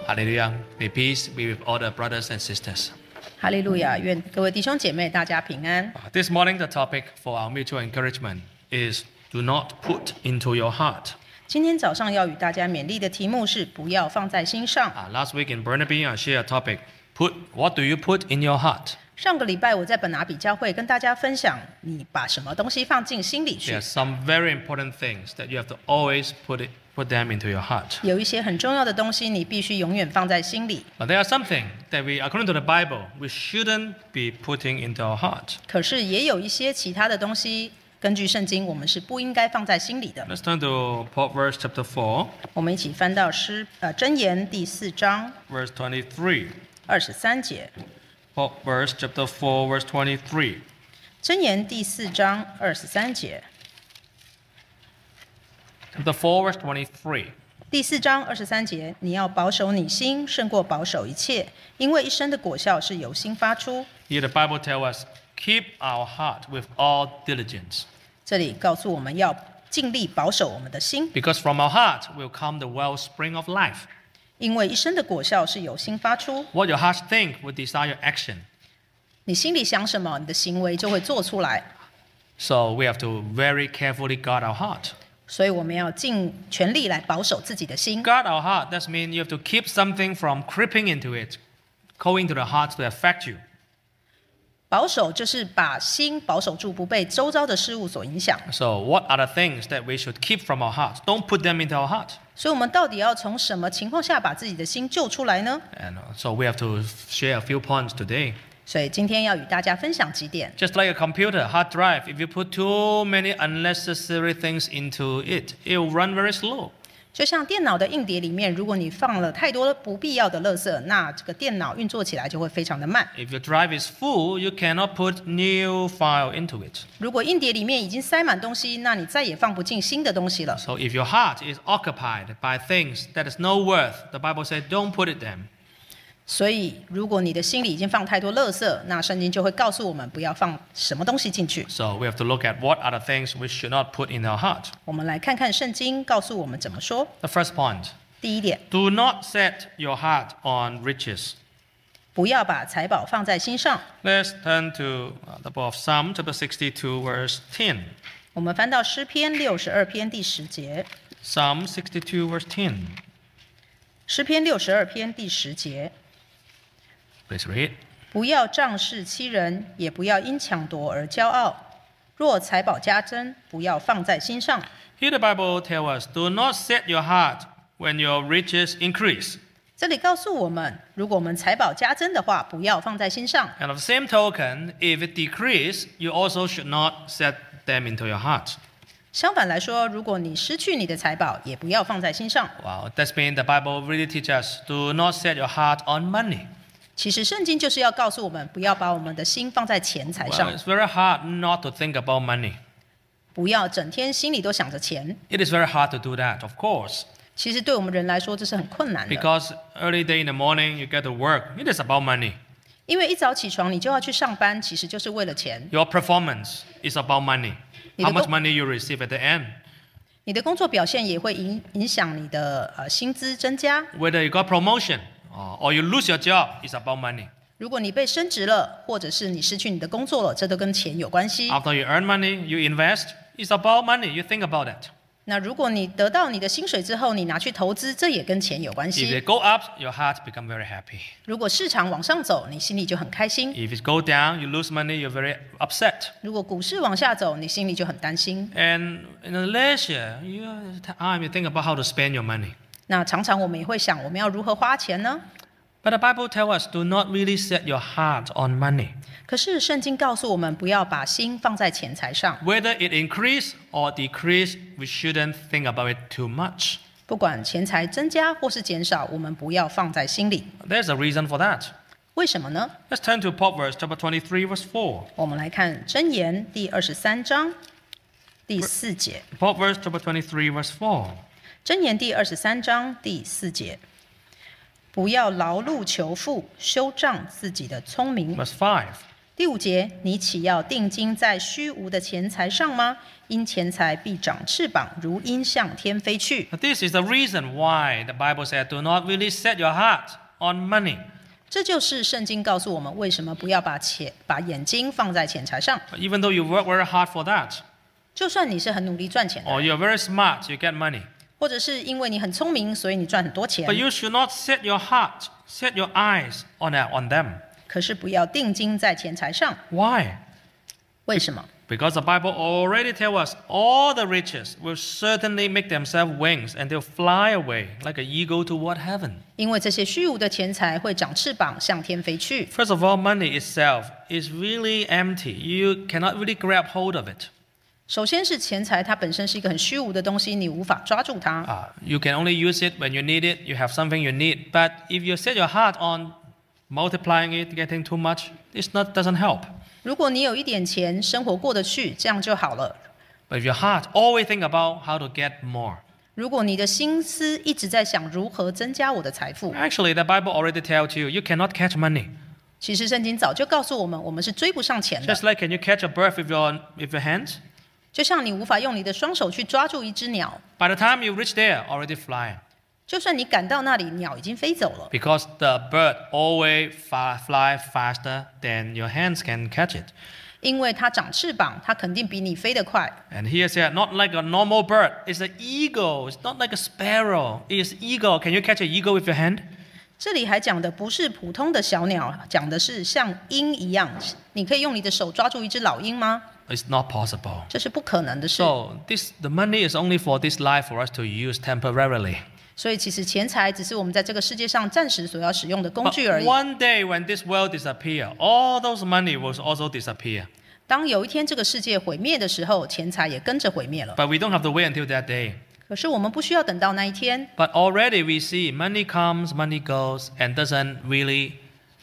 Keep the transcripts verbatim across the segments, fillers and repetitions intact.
Hallelujah. May peace be with all the brothers and sisters. 哈利路亚！愿各位弟兄姐妹大家平安。 Uh, This morning, the topic for our mutual encouragement is do not put into your heart. 今天早上要与大家勉励的题目是不要放在心上。 Uh, last week in Burnaby, I shared a topic. Put what do you put in your heart? 上个礼拜我在本拿比教会跟大家分享，你把什么东西放进心里去 There are？some very important things that you have to always put it, put them into your heart. 有一些很重要的东西，你必须永远放在心里。 But there are something that we, according to the Bible, we shouldn't be putting into our heart. 可是也有一些其他的东西，根据圣经，我们是不应该放在心里的。 Let's turn to Proverbs chapter four, 我们一起翻到诗呃箴言第四章 verse twenty-three. 二十三节。 Proverbs chapter four, verse twenty-three. 箴言第四章二十三节。 Chapter four, verse twenty-three. 第四章二十三节，你要保守你心，胜过保守一切，因为一生的果效是由心发出。 Here the Bible tells us, keep our heart with all diligence. 这里告诉我们要尽力保守我们的心， Because from our heart will come the wellspring of life. 因为一生的果效是由心发出。 What your heart think will decide your action. 你心里想什么，你的行为就会做出来。 So we have to very carefully guard our heart. 所以我们要尽全力来保守自己的心。 Guard our heart, that means you have to keep something from creeping into it, going to the heart to affect you. 保守就是把心保守住，不被周遭的事物所影响。 So what are the things that we should keep from our heart? Don't put them into our heart. 所以我们到底要从什么情况下把自己的心救出来呢？ And uh, so we have to share a few points today. 所以今天要与大家分享几点。 Just like a computer, hard drive, if you put too many unnecessary things into it, it will run very slow. 就像电脑的硬碟里面，如果你放了太多不必要的垃圾，那这个电脑运作起来就会非常的慢。 If your drive is full, you cannot put new file into it. 如果硬碟里面已经塞满东西，那你再也放不进新的东西了。 So if your heart is occupied by things that is no worth, the Bible says don't put it there. 所以，如果你的心里已经放太多垃圾，那圣经就会告诉我们不要放什么东西进去。 So we have to look at what are the things we should not put in our heart. 我们来看看圣经告诉我们怎么说。 The first point, 第一点， do not set your heart on riches. 不要把财宝放在心上。 Let's turn to uh, the book of Psalm chapter sixty-two, verse ten. 我们翻到诗篇六十二篇第十节。 Psalm sixty-two, verse ten. 诗篇六十二篇第十节， Please read. 不要仗势欺人，也不要因抢夺而骄傲。若财宝加增，不要放在心上。 Here the Bible tells us, do not set your heart when your riches increase. 这里告诉我们，如果我们财宝加增的话，不要放在心上。 And of the same token, if it decrease, you also should not set them into your heart. 相反来说，如果你失去你的财宝，也不要放在心上。 Wow, that's been the Bible really teaches us, do not set your heart on money. 其实圣经就是要告诉我们，不要把我们的心放在钱财 Well, 上， it's very hard not to think about money. 不要整天心里都想着钱。 It is very hard to do that, of course. 其实对我们人来说，这是很困难的， Because early day in the morning, you get to work. It is about money. 因为一早起床你就要去上班，其实就是为了钱。 Your performance is about money. 你的 How much 工- money you receive at the end. 你的工作表现也会影影响你的呃薪资增加。 Whether you got promotion or, or you lose your job, it's about money. 如果你被升职了，或者是你失去你的工作了，这都跟钱有关系。 After you earn money, you invest. It's about money. You think about that. 那如果你得到你的薪水之后，你拿去投资，这也跟钱有关 If 系。 it go up, your heart become very happy. 如果市场往上走，你心里就很开心； If it go down, you lose money, you're very upset. 如果股市往下走，你心里就很担心。 And in the leisure, you time you think about how to spend your money. 那常常我们也会想，我们要如何花钱呢？ But the Bible tells us, do not really set your heart on money. 可是圣经告诉我们，不要把心放在钱财上。 Whether it increase or decrease, we shouldn't think about it too much. 不管钱财增加或是减少，我们不要放在心里。 There's a reason for that. 为什么呢？ Let's turn to Proverbs chapter twenty-three, verse four. 我们来看箴言第二十三章第四节。 Proverbs chapter twenty-three, verse four. 箴言第二十三章第四节，不要劳碌求富，修仗自己的聪明。 Verse five. 第五节，你岂要定睛在虚无的钱财上吗？因钱财必长翅膀，如鹰向天飞去。 This is the reason why the Bible said, do not really set your heart on money. 这就是圣经告诉我们为什么不要把钱把眼睛放在钱财上。 Even though you work very hard for that, 就算你是很努力赚钱的， or you're very smart, you get money. 或者是因为你很聪明，所以你赚很多钱 But，you should not set your heart, set your eyes on, that, on them. 可是不要定睛在钱财上。 Why? 为什么？ Because the Bible already tells us all the riches will certainly make themselves wings and they'll fly away like an eagle toward heaven. 因为这些虚无的钱财会长翅膀，向天飞去。 First of all, money itself is really empty. You cannot really grab hold of it. 首先是钱财，它本身是一个很虚无的东西，你无法抓住它。 Uh, you can only use it when you need it. You have something you need. But if you set your heart on multiplying it, getting too much, it not doesn't help. 如果你有一点钱，生活过得去，这样就好了。 But if your heart always think about how to get more. 如果你的心思一直在想如何增加我的财富， Actually, the Bible already tells you you cannot catch money. 其实圣经早就告诉我们，我们是追不上钱的。 Just like can you catch a bird with your with your hands? 就像你无法用你的双手去抓住一只鸟， By the time you reach there, already fly. 就算你赶到那里，鸟已经飞走了。 Because the bird always fa- fly faster than your hands can catch it. 因为它长翅膀，它肯定比你飞得快。 And here said, not like a normal bird. It's an eagle. It's not like a sparrow. It's eagle. Can you catch an eagle with your hand? 这里还讲的不是普通的小鸟，讲的是像鹰一样，你可以用你的手抓住一只老鹰吗？ It's not possible. 这是不可能的事。 So this the money is only for this life for us to use temporarily. 所以其实钱财只是我们在这个世界上暂时所要使用的工 But 具而已。 one day when this world disappear, all those money will also disappear. 当有一天这个世界毁灭的时候，钱财也跟着毁灭了。 But we don't have to wait until that day. 可是我们不需要等到那一天， But already we see money comes, money goes, and doesn't really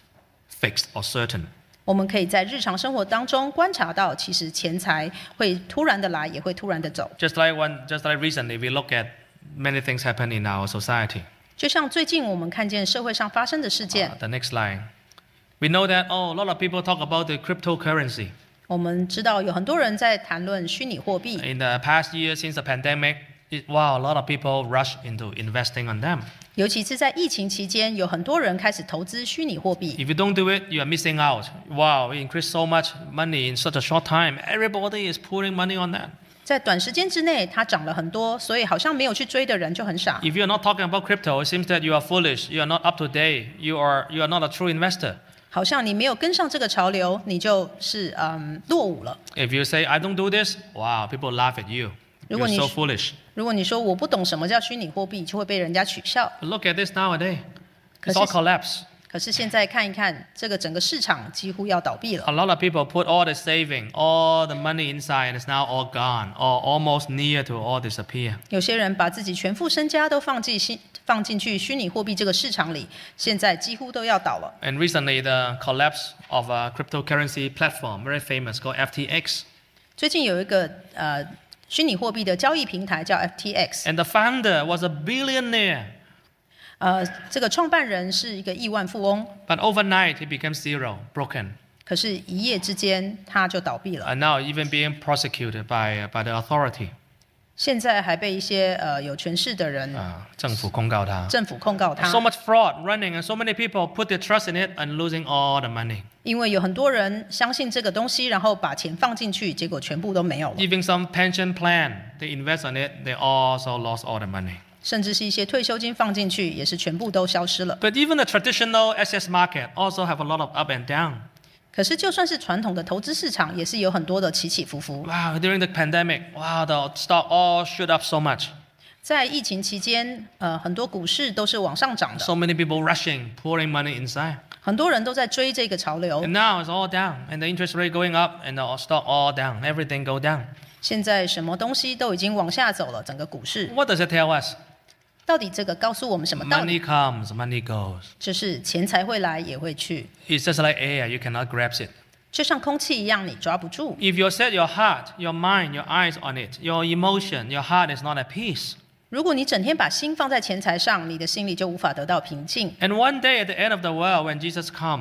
fix or certain. 我们可以在日常生活当中观察到，其实钱财会突然的来，也会突然的走。 Just like one, just like recently, we look at many things happen in our society. 就像最近我们看见社会上发生的事件， Uh, the next line, we know that oh, a lot of people talk about the cryptocurrency. 我们知道有很多人在谈论虚拟货币。 In the past year since the pandemic, it, wow, a lot of people rush into investing on them. 尤其是在疫情期间，有很多人开始投资虚拟货币。 If you don't do it, you are missing out. Wow, it increased so much money in such a short time. Everybody is putting money on that. 在短时间之内，它涨了很多，所以好像没有去追的人就很傻。 If you are not talking about crypto, it seems that you are foolish. You are not up to date. You are you are not a true investor. 好像你没有跟上这个潮流，你就是嗯落伍了。 If you say I don't do this, wow, people laugh at you. 如 You're 果你 so foolish. 如果你说我不懂什么叫虚拟货币，就会被人家取笑。 But look at this nowadays. 可 It's 是 all collapse. 可是现在看一看，这个整个市场几乎要倒闭了。 A lot of people put all the saving, all the money inside, and it's now all gone, or almost near to all disappear. 有些人把自己全副身家都放进新放进去虚拟货币这个市场里，现在几乎都要倒了。 And recently, the collapse of a cryptocurrency platform, very famous, called F T X. 最近有一个呃虚拟货币的交易平台叫 F T X， And the founder was a billionaire. 呃，这个创办人是一个亿万富翁， But overnight, he became zero, broken. 可是，一夜之間他就倒闭了。 And now even being prosecuted by, by the authority. 现在还被一些呃有权势的人、 啊，政府控告他。 政府控告他 So much fraud running, and so many people put their trust in it and losing all the money. 因为有很多人相信这个东西，然后把钱放进去，结果全部都没有了。 Even some pension plan, they invest on it, they also lost all the money. 甚至是一些退休金放进去，也是全部都消失了。 But even the traditional assets market also have a lot of up and down. 可是，就算是传统的投资市场，也是有很多的起起伏伏。 Wow, during the pandemic, wow, the stock all shoot up so much. 在疫情期间，呃，很多股市都是往上涨的， So many people rushing, pouring money inside. 很多人都在追这个潮流 And。now it's all down, and the interest rate going up, and the stock all down, everything go down. 现在什么东西都已经往下走了，整个股市 What does it tell us? 到底这个告诉我们什么道理？ Money comes, money goes. 就是钱财会来也会去， It's just like air, you cannot grasp it. 就像空气一样，你抓不住。 If you set your heart, your mind, your eyes on it, your emotion, your heart is not at peace. 如果你整天把心放在钱财上，你的心里就无法得到平静。 And one day at the end of the world, when Jesus comes,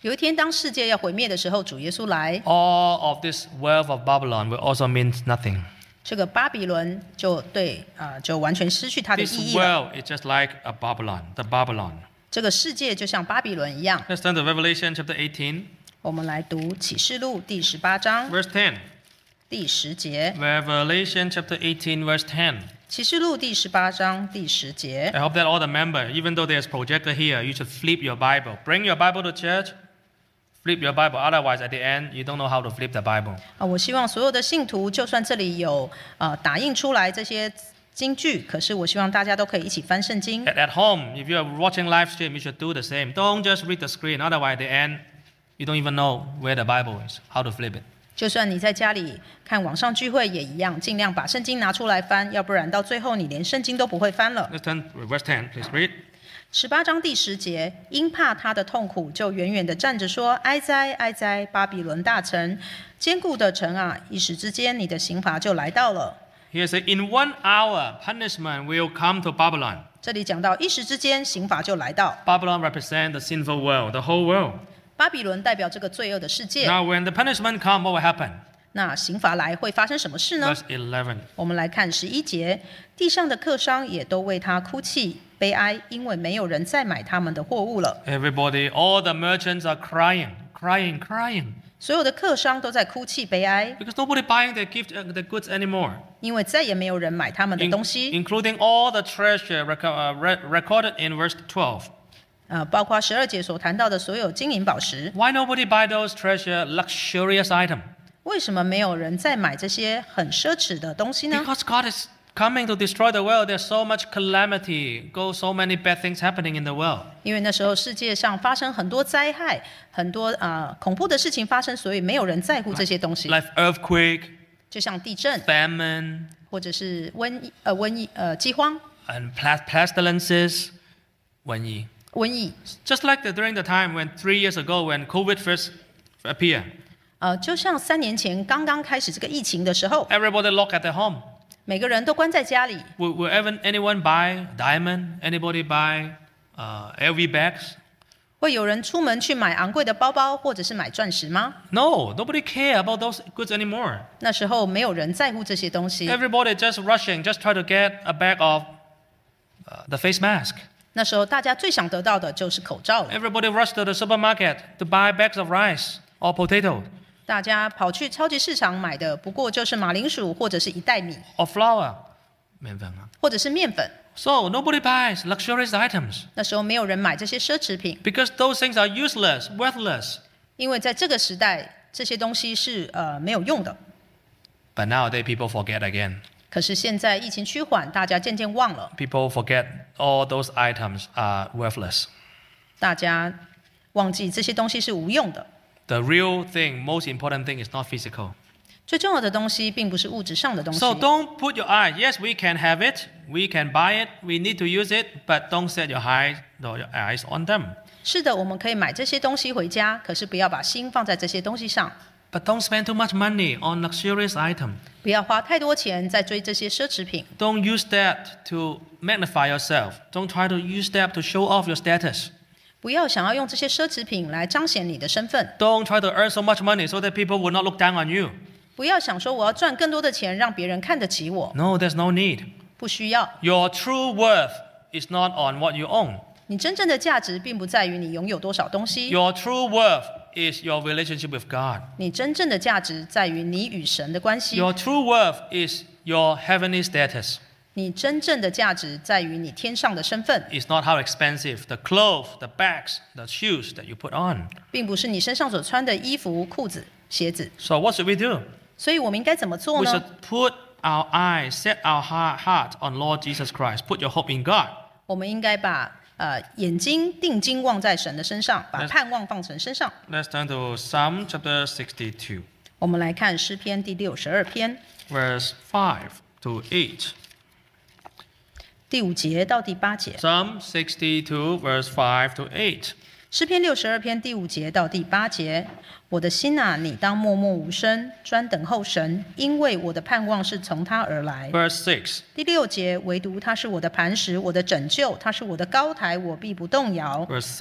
有一天，当世界要毁灭的时候，主耶稣来， all of this wealth of Babylon will also mean nothing. 这个巴比伦就对啊、呃，就完全失去它的 This 意义了。 world is just like a Babylon, the Babylon. 这个世界就像巴比伦一样。 Let's turn to Revelation chapter eighteen, 我们来读启示录第十八章 verse ten. 第十节。 Revelation chapter eighteen, verse ten. 启示录第十八章第十节。 I hope that all the members, even though there's projector here, you should flip your Bible. Bring your Bible to church. Flip your Bible. Otherwise, at the end, you don't know how to flip the Bible. 啊，我希望所有的信徒，就算这里有呃打印出来这些经句，可是我希望大家都可以一起翻圣经。 At, at home, if you're watching live stream, you should do the same. Don't just read the screen. Otherwise, at the end, you don't even know where the Bible is, how to flip it. 就算你在家里看网上聚会也一样，尽量把圣经拿出来翻，要不然到最后你连圣经都不会翻了。 Let's turn to verse ten. Please read. 十八章第十节，因怕他的痛苦，就远远地站着说：“哀哉，哀哉，巴比伦大城，坚固的城啊！一时之间，你的刑罚就来到了。” Here says, in one hour, punishment will come to Babylon. 这里讲到一时之间，刑罚就来到。 Babylon represents the sinful world, the whole world. 巴比伦代表这个罪恶的世界。 Now, when the punishment comes, what will happen? 那刑罚来会发生什么事呢？ Verse eleven. 我们来看十一节，地上的客商也都为他哭泣悲哀，因为没有人再买他们的货物了。 Everybody, all the merchants are crying, crying, crying. 所有的客商都在哭泣悲哀， Because nobody buying their gift, uh, the goods anymore. 因为再也没有人买他们的 In- 东西。 including all the treasure reco- uh, re- recorded in verse twelve. 呃，包括十二节所谈到的所有金银宝石， Why nobody buy those treasure luxurious item? 为什么没有人再买这些很奢侈的东西呢？ Because God is coming to destroy the world. There's so much calamity, go so many bad things happening in the world. 因为那时候世界上发生很多灾害，很多啊、呃恐怖的事情发生，所以没有人在乎这些东西。 Like earthquake, 就像地震， famine, 或者是瘟疫呃瘟疫呃饥荒、 and plas- pestilences, 瘟疫. 瘟疫， Just like the, during the time when three years ago when COVID first appeared, 呃，就像三年前刚刚开始这个疫情的时候， everybody locked at their home. 每个人都关在家里， Will, will ever, anyone buy diamond? Anybody buy uh, L V bags? 会有人出门去买昂贵的包包，或者是买钻石吗？ No, nobody care about those goods anymore. 那时候没有人在乎这些东西， Everybody just rushing, just try to get a bag of uh, the face mask. 那时候大家最想得到的就是口罩了。 Everybody rushed to the supermarket to buy bags of rice or potato 大家跑去超级市场买的，不过就是马铃薯或者是一袋米， or flour. 面粉啊。 或者是面粉。 So nobody buys luxurious items 那时候没有人买这些奢侈品， because those things are useless, worthless. 因为在这个时代，这些东西是呃没有用的。 But nowadays people forget again. 可是现在疫情趋缓，大家渐渐忘了， People forget all those items are worthless. 大家忘记这些东西是无用的。 The real thing, most important thing is not physical. 最重要的东西并不是物质上的东西。 So don't put your eyes. Yes, we can have it. We can buy it. We need to use it. But don't set your eyes, your eyes on them. 是的，我们可以买这些东西回家，可是不要把心放在这些东西上， But don't spend too much money on luxurious item. 不要花太多钱在追这些奢侈品， Don't use that to magnify yourself. Don't try to use that to show off your status. 不要想要用这些奢侈品来彰显你的身份， Don't try to earn so much money so that people will not look down on you. 不要想说我要赚更多的钱让别人看得起我， No, there's no need. 不需要。 Your true worth is not on what you own. 你真正的价值并不在于你拥有多少东西， Your true worth is your relationship with God. 你真正的价值在于你与神的关系， Your true worth is your heavenly status. 你真正的价值在于你天上的身份， It's not how expensive the clothes, the bags, the shoes that you put on. 并不是你身上所穿的衣服、裤子、鞋子。 So what should we do? 所以我们应该怎么做 We 呢？ should put our eyes, set our heart heart on Lord Jesus Christ. Put your hope in God. 我们应该把呃眼睛定睛望在神的身上，把 Let's- 盼望放神身上。 Let's turn to Psalm chapter sixty-two, 我们来看诗篇第六十二篇 verse five to eight. 第五节到第八节。 Psalm sixty-two, verse five to eight. 诗篇六十二篇第五节到第八节，我的心啊，你当默默无声，专等候神，因为我的盼望是从他而来。 Verse six. 第六节，唯独他是我的磐石，我的拯救，他是我的高台，我必不动摇。 Verse seven.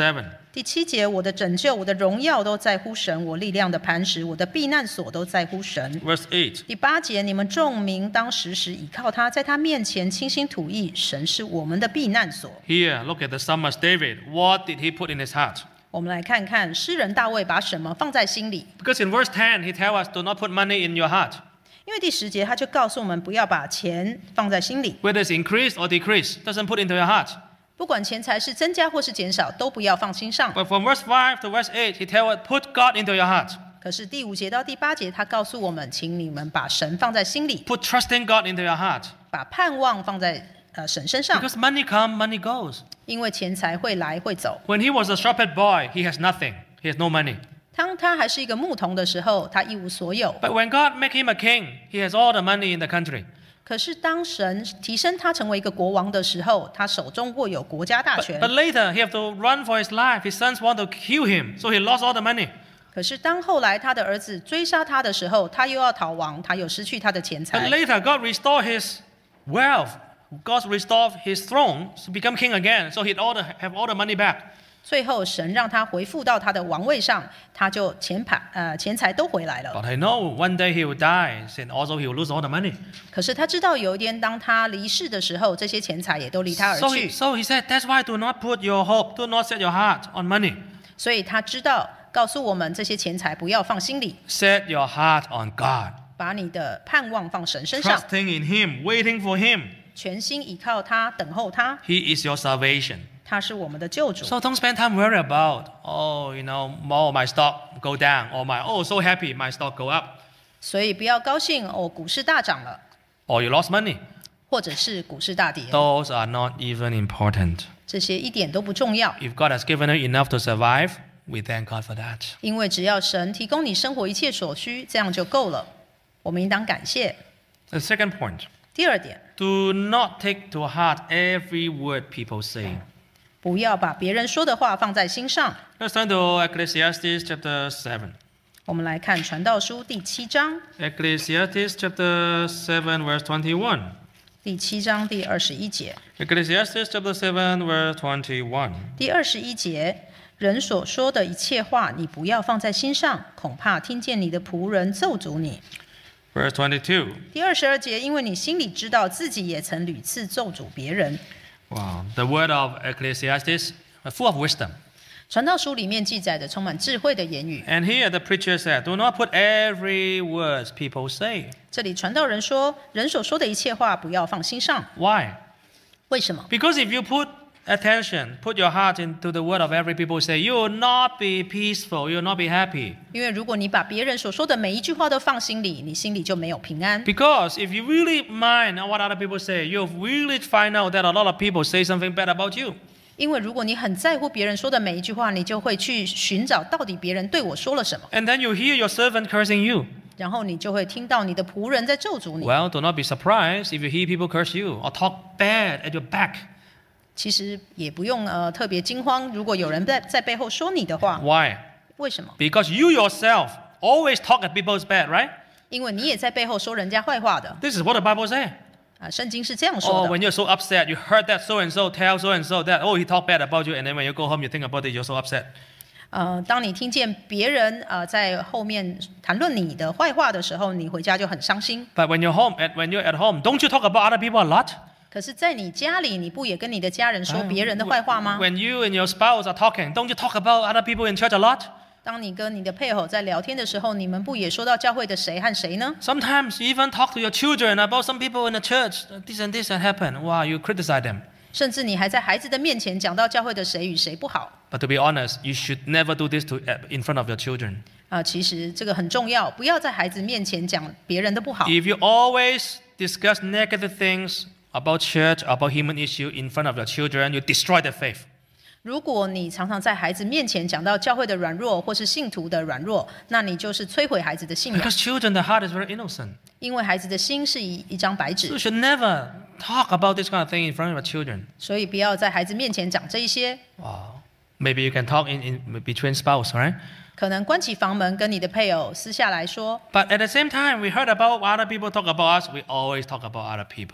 第七节，我的拯救、我的荣耀都在乎神，我力量的磐石、我的避难所都在乎神。 Verse eight. 第八节，你们众民当时时倚靠他，在他面前倾心吐意，神是我们的避难所。 Here, look at the psalmist David. What did he put in his heart? 我们来看看诗人大卫把什么放在心里。 Because in verse ten, he tells us, do not put money in your heart. 因为第十节他就告诉我们不要把钱放在心里， Whether it's increased or decreased, doesn't put into your heart. 不管钱财是增加或是减少，都不要放心上。 But from verse five to verse eight, he tells us, put God into your heart. 可是第五节到第八节，他告诉我们，请你们把神放在心里， Put trusting God into your heart. 把盼望放在呃神身上， Because money comes, money goes. 因为钱财会来会走。 When he was a shepherd boy, he has nothing. He has no money. 当他还是一个牧童的时候，他一无所有。 But when God make him a king, he has all the money in the country. 可是当神提升他成为一个国王的时候，他手中握有国家大 But, 权。 but later, he have to run for his life. His sons want to kill him, so he lost all the money. 可是当后来他的儿子追杀他的时候，他又要逃亡，他又失去他的钱 But 财。 later, God restored his wealth. God restored his throne to become king again, so he'd all the, have all the money back. 最后神让他回复到他的王位上，他就钱盘呃钱财都回来了。 But I know one day he will die, and also he will lose all the money. 可是他知道有一天当他离世的时候，这些钱财也都离他而 So he, 去， so he said, that's why do not put your hope, do not set your heart on money. 所以他知道告诉我们这些钱财不要放心里， Set your heart on God. 把你的盼望放神身上， Trusting in him, waiting for him. 全心倚靠他，等候他， He is your salvation. 他是我们的救主。 So don't spend time worry about, oh, you know, more my stock go down, or my, oh, so happy my stock go up, 所以不要高兴哦，股市大涨了， or you lost money. 或者是股市大跌， Those are not even important. 这些一点都不重要， If God has given you enough to survive, we thank God for that. 因为只要神提供你生活一切所需，这样就够了。我们应当感谢。 The second point, 第二点， do not take to heart every word people say. 不要把别人说的话放在心上。 Let's turn to Ecclesiastes chapter seven. 我们来看传道书第七章， Ecclesiastes chapter seven, verse twenty-one. 第七章第二十一节。 Ecclesiastes chapter seven, verse twenty-one. 第二十一节，人所说的一切话，你不要放在心上，恐怕听见你的仆人咒诅你。 Verse twenty-two. 第二十二节，因为你心里知道自己也曾屡次咒诅别人。 Wow, the word of Ecclesiastes, full of wisdom. 传道书里面记载的充满智慧的言语。 And here the preacher said, do not put every word people say. 这里传道人说，人所说的一切话不要放心上。 Why? 为什么？ Because if you put attention, put your heart into the word of every people say, you will not be peaceful, you will not be happy. 因为如果你把别人所说的每一句话都放心里，你心里就没有平安。 Because if you really mind what other people say, you'll really find out that a lot of people say something bad about you. 因为如果你很在乎别人说的每一句话，你就会去寻找到底别人对我说了什么， And then you hear your servant cursing you. 然后你就会听到你的仆人在咒诅你。 Well, do not be surprised if you hear people curse you or talk bad at your back. 其实也不用呃特别惊慌，如果有人在在背后说你的话， Why? 为什么？ Because you yourself always talk at people's bad, right? 因为你也在背后说人家坏话的 This is what the Bible says. 啊，圣经是这样说 Oh, 的。 when you're so upset, you heard that so and so tell so and so that, oh, he talked bad about you, and then when you go home, you think about it, you're so upset. 呃，当你听见别人呃在后面谈论你的坏话的时候，你回家就很伤心。 But when you're home, at, when you're at home, don't you talk about other people a lot? 可是，在你家里，你不也跟你的家人说别人的坏话吗？ When you and your spouse are talking, don't you talk about other people in church a lot? 当你跟你的配偶在聊天的时候，你们不也说到教会的谁和谁呢？ Sometimes you even talk to your children about some people in the church. This and this had happened. Wow, you criticize them. 甚至你还在孩子的面前讲到教会的谁与谁不好 But to be honest, you should never do this to, in front of your children. 啊、其实这个很重要，不要在孩子面前讲别人的不好。 If you always discuss negative things about church, about human issue in front of your children, you destroy their faith. 如果你常常在孩子面前讲到教会的软弱或是信徒的软弱，那你就是摧毁孩子的信仰， Because children, the heart is very innocent. 因为孩子的心是一一张白 So 纸 you，should never talk about this kind of thing in front of your children. 所以不要在孩子面前讲这一些。 Wow. Maybe you can talk in, in between spouse, right? 可能关起房门跟你的配偶私下来说， But at the same time, we heard about what other people talk about us. We always talk about other people.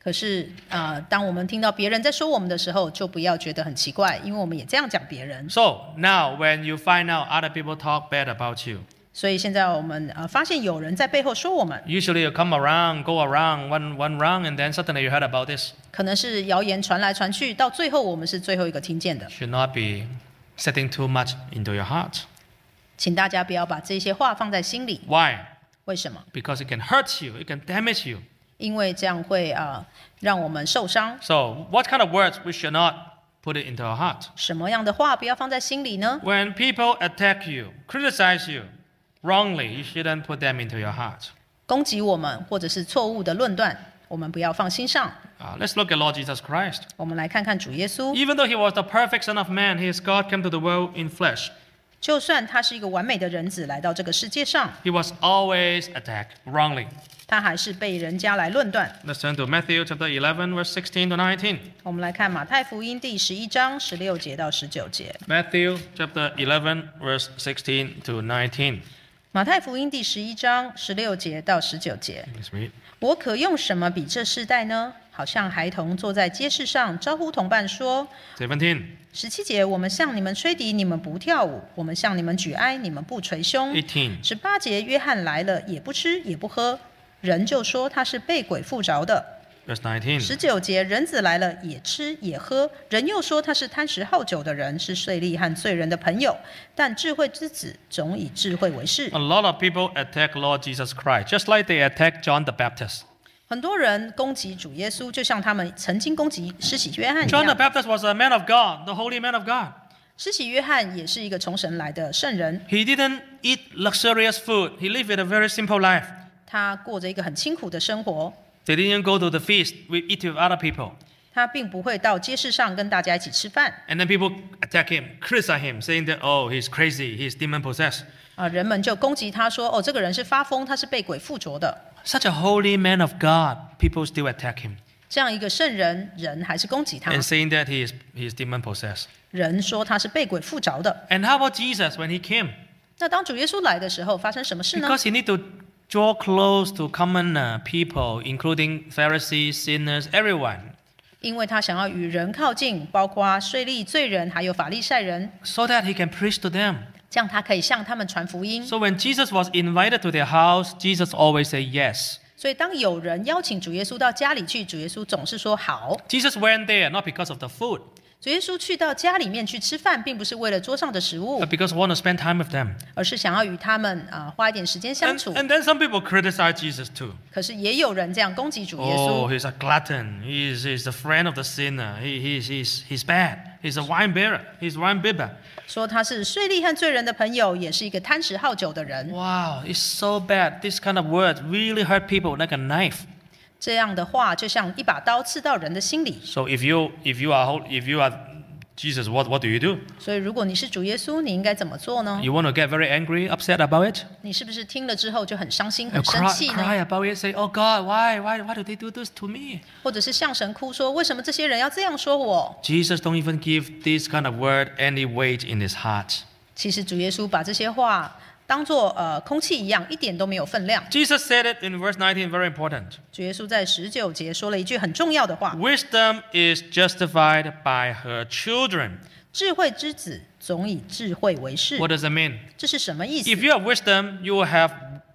可是呃，当我们听到别人在说我们的时候，就不要觉得很奇怪，因为我们也这样讲别人。 So now when you find out other people talk bad about you, 所以现在我们呃发现有人在背后说我们， usually you come around, go around, one, one round, and then suddenly you heard about this. 可能是谣言传来传去，到最后我们是最后一个听见的。 Should not be setting too much into your heart. 请大家不要把这些话放在心里。 Why? 为什么？ Because it can hurt you, it can damage you. 因为这样会啊、呃、让我们受伤。 So what kind of words we should not put it into our heart? 什么样的话不要放在心里呢？ When people attack you, criticize you wrongly, you shouldn't put them into your heart. 攻击我们或者是错误的论断，我们不要放心上。 Uh, let's look at Lord Jesus Christ. 我们来看看主耶稣， Even though he was the perfect Son of Man, his God came to the world in flesh. 就算他是一个完美的人子来到这个世界上， He was always attacked wrongly. 他还是被人家来论断。 Let's turn to Matthew chapter eleven, verse sixteen to nineteen. 我们来看马太福音第十一章十六节到十九节。 Matthew chapter eleven, verse sixteen to nineteen. 马太福音第十一章十六节到十九节。 Let's read. 我可用什么比这世代呢？好像孩童坐在街市上，招呼同伴说。 seventeen. 十七节，我们向你们吹笛，你们不跳舞；我们向你们举哀，你们不捶胸。 eighteen. 十八节，约翰来了，也不吃也不喝，人就说他是被鬼附着的。 Verse nineteen. 十九节，人子来了，也吃也喝，人又说他是贪食好酒的人，是税吏和罪人的朋友。但智慧之子总以智慧为事。 A lot of people attack Lord Jesus Christ, just like they attacked John the Baptist. 很多人攻击主耶稣，就像他们曾经攻击施洗约翰一 John the 样。 Baptist was a man of God, the holy man of God. 施洗约翰也是一个从神来的圣人， He didn't eat luxurious food. He lived a very simple life. 他过着一个很清苦的生活。 They didn't go to the feast, we eat with other people. 他并不会到街市上跟大家一起吃饭 And then people attack him, criticize him, saying that, oh, he's crazy, he's demon possessed. 啊，人们就攻击他说：“哦，这个人是发疯，他是被鬼附着的。 Such a holy man of God, people still attack him. ” 这样一个圣人，人还是攻击他 And，saying that he is, he is demon possessed. 人说他是被鬼附着的。 And how about Jesus when he came? 那当主耶稣来的时候，发生什么事呢？ Because he need to draw close to common uh, people, including Pharisees, sinners, everyone. 因为他想要与人靠近，包括税吏、罪人，还有法利赛人， So that he can preach to them. 这样他可以向他们传福音。 So when Jesus was invited to their house, Jesus always said yes. 所以当有人邀请主耶稣到家里去，主耶稣总是说好。 Jesus went there not because of the food, 主耶稣去到家里面去吃饭，并不是为了桌上的食物 but，because he want to spend time with them. 而是想要与他们啊、呃花一点时间相 And, 处。 and then some people criticize Jesus too. 可是也有人这样攻击主耶 Oh, 稣， he's a glutton. He's, he's the friend of the sinner. He, he's, he's, he's bad. He's a wine bearer. He's wine bibber. 说他是税吏和罪人的朋友，也是一个贪食好酒的人。 Wow, it's so bad. This kind of words really hurt people like a knife. 这样的话，就像一把刀刺到人的心里。 So if you if you are hol- if you are Jesus, what, what do you do? 所以，如果你是主耶稣，你应该怎么做呢？ You want to get very angry, upset about it? 你是不是听了之后就很伤心、 You 很生 cry, 气呢？ cry about it, say, oh God, why, why, why do they do this to me? 或者是向神哭说：“为什么这些人要这样说我 Jesus don't even give this kind of word any weight in his heart.？” 其实主耶稣把这些话当作呃空气一样，一点都没有分量。 Jesus said it in verse nineteen, very important. 主耶稣在十九节说了一句很重要的话： Wisdom is justified by her children. 智慧之子总以智慧为事。 What does that mean? 这是什么意思？ If you have wisdom, you will have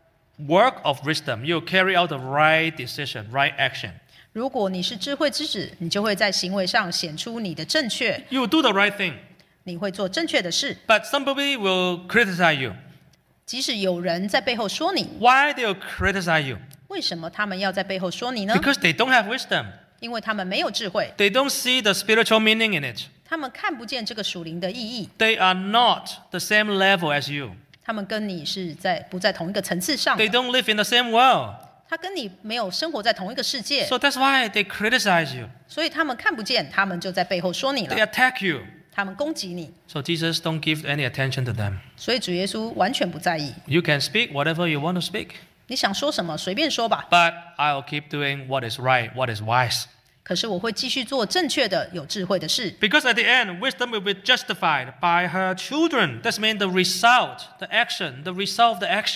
work of wisdom. You will carry out the right decision, right action. 如果你是智慧之子，你就会在行为上显出你的正确， You will do the right thing. 你会做正确的事。 But somebody will criticize you. 即使有人在背后说你， Why they will criticize you? 为什么他们要在背后说你呢？ Because they don't have wisdom. 因为他们没有智慧， They don't see the spiritual meaning in it. 他们看不见这个属灵的意义， They are not the same level as you. 他们跟你是在不在同一个层次上 They 的， don't live in the same world. 他跟你没有生活在同一个世界， So that's why they criticize you. 所以他们看不见，他们就在背后说你 They 了， attack you. 他们攻击你， So Jesus don't give any attention to them. 所以主耶稣完全不在意， You can speak whatever you want to speak, 你想说什么随便说吧， but I'll keep doing what is right, what is wise. 可是我会继续做正确的、有智慧的事。 Because at the end, wisdom will be justified by her children. That means the result, the action, the result of the action.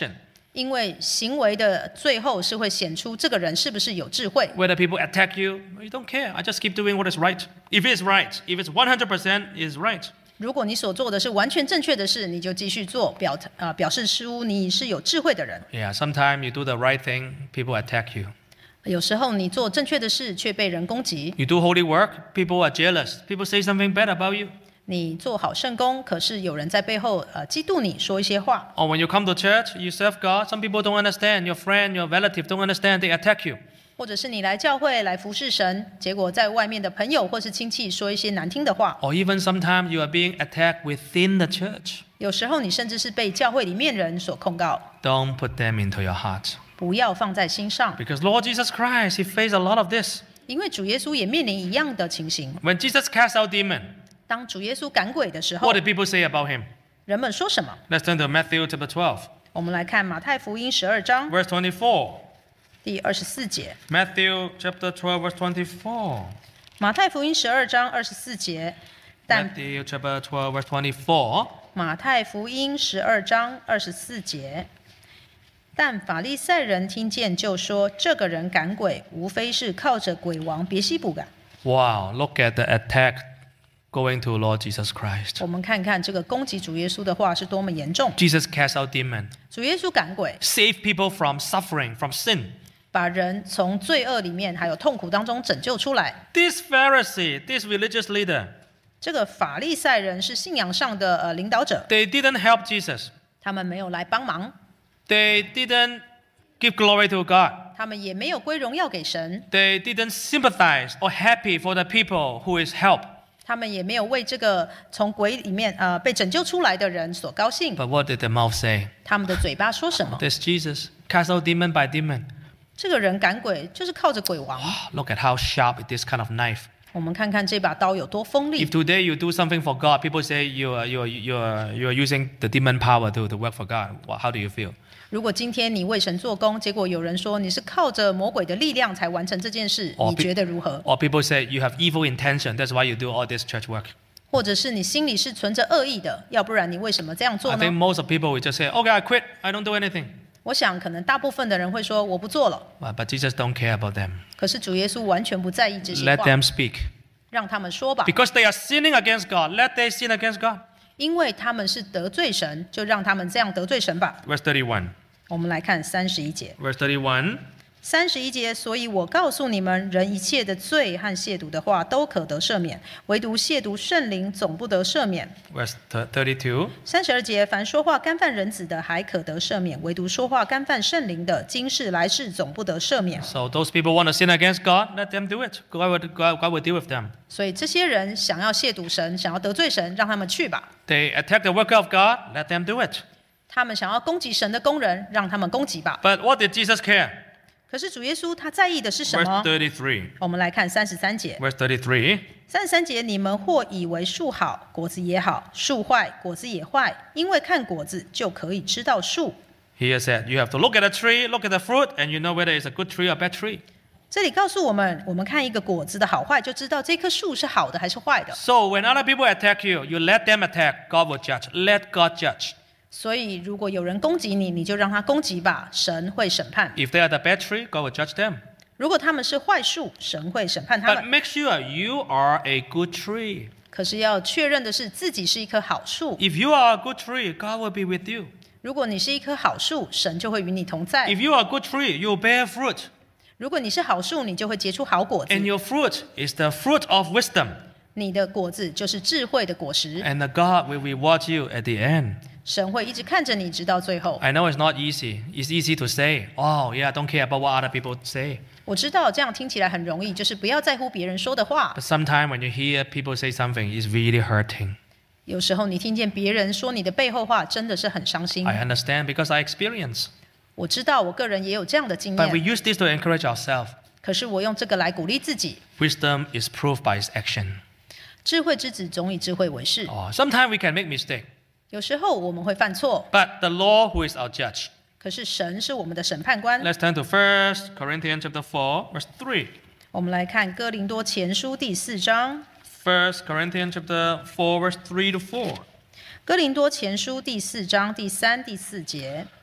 因为行为的最后是会显出这个人是不是有智慧。 Whether people attack you, you don't care. I just keep doing what is right. If it's right, if it's one hundred percent is right. 如果你所做的是完全正确的事，你就继续做，表呃表示出你是有智慧的人。 Yeah, sometimes you do the right thing, people attack you. 有时候你做正确的事，却被人攻击。 You do holy work, people are jealous. People say something bad about you. 你做好圣工，可是有人在背后呃嫉妒你，说一些话。 Or when you come to church, you serve God. Some people don't understand. Your friend, your relative don't understand. They attack you. 或者是你来教会来服侍神，结果在外面的朋友或是亲戚说一些难听的话。 Or even sometimes you are being attacked within the church. 有时候你甚至是被教会里面人所控告， Don't put them into your heart. 不要放在心上， Because Lord Jesus Christ, He faced a lot of this. 因为主耶稣也面临一样的情形。 When Jesus cast out demon, 当主耶稣赶鬼的时候 what，did people say about Him? 人们说什么？ Let's turn to Matthew chapter twelve, 我们来看马太福音十二章 verse twenty-four. 第二十四节。 Matthew chapter twelve, verse twenty-four. 马太福音十二章二十四节，但 Matthew chapter twelve, verse twenty-four. 马太福音十二章二十四节，但法利赛人听见就说：“这个人赶鬼，无非是靠着鬼王别西卜赶。” Wow, look at the attack going to Lord Jesus Christ. 我们看看这个攻击主耶稣的话是多么严重。 Jesus cast out demon, 主耶稣赶鬼， save people from suffering, from sin. 把人从罪恶里面还有痛苦当中拯救出来。 This Pharisee, this religious leader, 这个法利赛人是信仰上的呃领导者， they didn't help Jesus. 他们没有来帮忙， They didn't give glory to God. 他们也没有归荣耀给神， They didn't sympathize or happy for the people who is helped. 他们也没有为这个从鬼里面呃被拯救出来的人所高兴。 But what did the mouth say? 他们的嘴巴说什么？ This Jesus cast out demon by demon. 这个人赶鬼就是靠着鬼王。 Look at how sharp this kind of knife. 我们看看这把刀有多锋利 If。today you do something for God, people say you are, you are, you are, you are using the demon power to, to work for God. Well, how do you feel? 如果今天你为神做工，结果有人说你是靠着魔鬼的力量才完成这件事， 哦你觉得如何？ Or people say you have evil intention. That's why you do all this church work. 或者是你心里是存着恶意的，要不然你为什么这样做 I think 呢？ most of people will just say, okay, I quit. I don't do anything. 我想可能大部分的人会说我不做了， Well, but Jesus don't care about them. 可是主耶稣完全不在意这些 Let 话， them speak. 让他们说吧， Because they are sinning against God. Let them sin against God. 因为他们是得罪神，就让他们这样得罪神吧。 Verse thirty-one. 我们来看三十一节。 Verse thirty-one. 三十一节，所以我告诉你们，人一切的罪和亵渎的话都可得赦免，唯独亵渎圣灵总不得赦免。 Verse thirty-two. 三十二节，凡说话干犯人子的，还可得赦免；唯独说话干犯圣灵的，今世来世总不得赦免。 So those people want to sin against God, let them do it. God will, God, God will deal with them. 所以这些人想要亵渎神，想要得罪神，让他们去吧。 They attack the work of God, let them do it. 他们想要攻击神的工人，让他们攻击吧。 But what did Jesus care? 可是主耶稣他在意的是什 Verse 么？ thirty-three. 我们来看三十三节。 Verse thirty-three. 三十三节，你们或以为树好，果子也好；树坏，果子也坏。因为看果子就可以知道树。 Here said, you have to look at a tree, look at the fruit, and you know whether it's a good tree or bad tree. 这里告诉我们，我们看一个果子的好坏，就知道这棵树是好的还是坏的。 So when other people attack you, you let them attack, God will judge. Let God judge. 所以，如果有人攻击你，你就让他攻击吧，神会审判。 If they are the bad tree, God will judge them. 如果他们是坏树，神会审判他 But 们。 make sure you are a good tree. 可是要确认的是，自己是一棵好树。 If you are a good tree, God will be with you. 如果你是一棵好树，神就会与你同在 If。you are a good tree, you will bear fruit. 如果你是好树，你就会结出好果子 And。your fruit is the fruit of wisdom. 你的果子就是智慧的果实。 And the God will reward you at the end. 神会一直看着你，直到最后。 I know it's not easy. It's easy to say, oh, yeah, don't care about what other people say. 我知道这样听起来很容易，就是不要在乎别人说的话。 But sometimes when you hear people say something, it's really hurting. 有时候你听见别人说你的背后话，真的是很伤心。 I understand because I experience. 我知道我个人也有这样的经 But we 验， use this to encourage ourselves. 可是我用这个来鼓励自己。 Wisdom is proved by its action. 智慧之子总以智慧为事。 Oh, sometimes we can make mistake. 有时候我们会犯错， But the Lord who is our judge. 可是神是我们的审判官。 Let's turn to First Corinthians chapter four, verse three. 我们来看哥林多前书第四章。 First Corinthians chapter four, verse three to four. 哥林多前书第四章第三、第四节。